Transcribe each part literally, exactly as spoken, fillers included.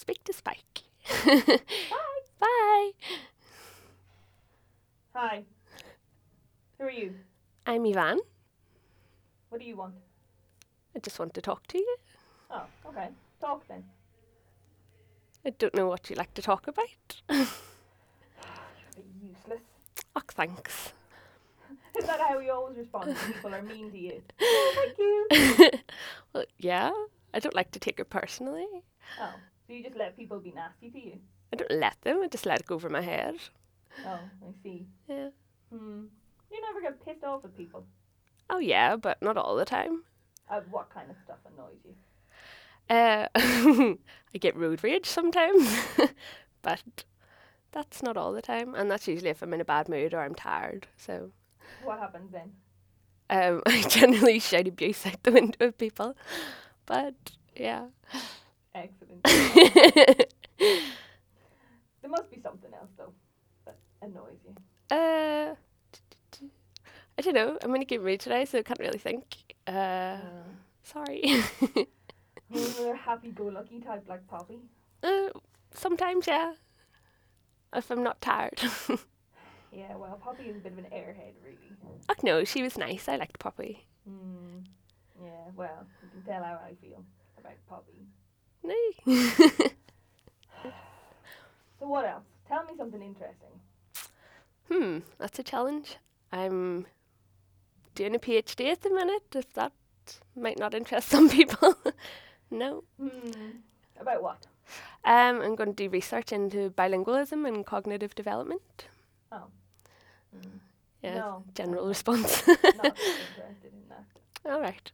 speak to Spike. Bye. Bye. Hi. Who are you? I'm Ivan. What do you want? I just want to talk to you. Oh, okay. Talk then. I don't know what you like to talk about. You're useless. Oh, thanks. Is that how you always respond when people are mean to you? Oh, thank you. Well, yeah, I don't like to take it personally. Oh, so you just let people be nasty to you? I don't let them, I just let it go over my head. Oh, I see. Yeah. Hmm. You never get pissed off at people? Oh, yeah, but not all the time. Uh, what kind of stuff annoys you? Uh, I get road rage sometimes, but that's not all the time. And that's usually if I'm in a bad mood or I'm tired. So What happens then? um, I generally shout abuse out the window at people. But yeah. Excellent. There must be something else though that annoys you. Uh, I don't know. I'm in a good mood today, so I can't really think. Uh, Uh, sorry. You're a happy-go-lucky type like Poppy. uh, sometimes, yeah. If I'm not tired. Yeah, well, Poppy is a bit of an airhead, really. Oh no, she was nice. I liked Poppy. Hmm. Yeah, well, you can tell how I feel about Poppy. No. So what else? Tell me something interesting. Hmm, that's a challenge. I'm doing a PhD at the minute, if that might not interest some people. No. Hmm. About what? Um, I'm going to do research into bilingualism and cognitive development. Oh. Hmm. Yeah, No. general I'm not- response. Not interested in that. All right.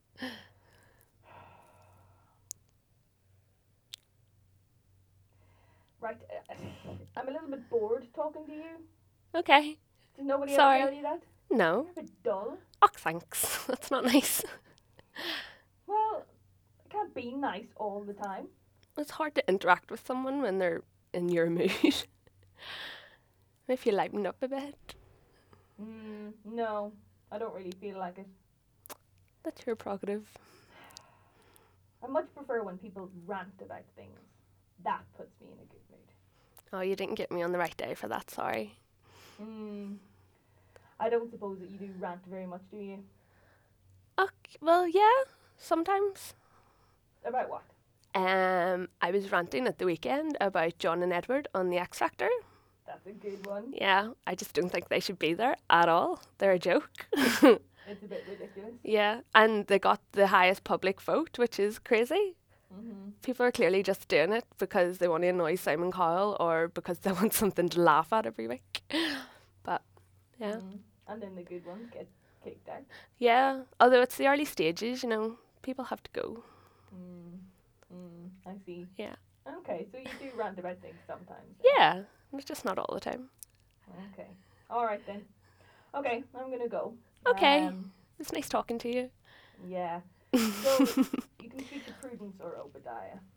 Right. uh, I'm a little bit bored talking to you. Okay. Did nobody Sorry. ever tell you that? No. You're a bit dull. Oh, thanks. That's not nice. Well, I can't be nice all the time. It's hard to interact with someone when they're in your mood. If you lighten up a bit. Hmm. No, I don't really feel like it. That's your prerogative. I much prefer when people rant about things. That puts me in a good mood. Oh, you didn't get me on the right day for that, sorry. Hmm. I don't suppose that you do rant very much, do you? Okay, well, yeah, sometimes. About what? Um, I was ranting at the weekend about John and Edward on the X Factor. That's a good one. Yeah, I just don't think they should be there at all. They're a joke. It's a bit ridiculous. Yeah, and they got the highest public vote, which is crazy. Mm-hmm. People are clearly just doing it because they want to annoy Simon Cowell or because they want something to laugh at every week. But, yeah. Mm. And then the good ones get kicked out. Yeah, although it's the early stages, you know, people have to go. Mm. Mm. I see. Yeah. Okay, so you do rant about things sometimes. then. Yeah, it's just not all the time. Okay. All right then. Okay, I'm gonna go. Okay. Um, It's nice talking to you. yeah. So you can speak to Prudence or Obadiah.